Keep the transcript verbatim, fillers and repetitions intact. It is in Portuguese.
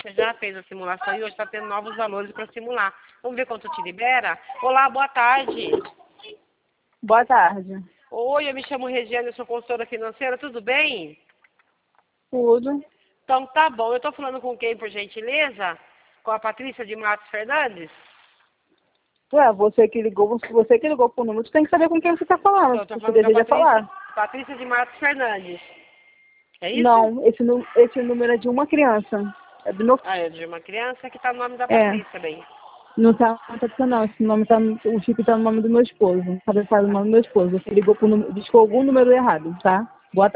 Você já fez a simulação e hoje está tendo novos valores para simular. Vamos ver quanto te libera? Olá, boa tarde. Boa tarde. Oi, eu me chamo Regiane, eu sou consultora financeira, tudo bem? Tudo. Então tá bom, eu estou falando com quem, por gentileza? Com a Patrícia de Matos Fernandes? Ué, você que ligou, você que ligou pro número, tu tem que saber com quem você está falando. Eu estou Você falando com a deseja Patrícia, falar. Patrícia de Matos Fernandes. É isso? Não, esse, nu- esse número é de uma criança. É do meu... Ah, é de uma criança que está no nome da É, Patrícia, bem. não tá no nome não. Esse nome tá, no- o chip tá no nome do meu esposo. Cabeçado no nome do meu esposo. Você ligou pro número, discou algum número errado, tá?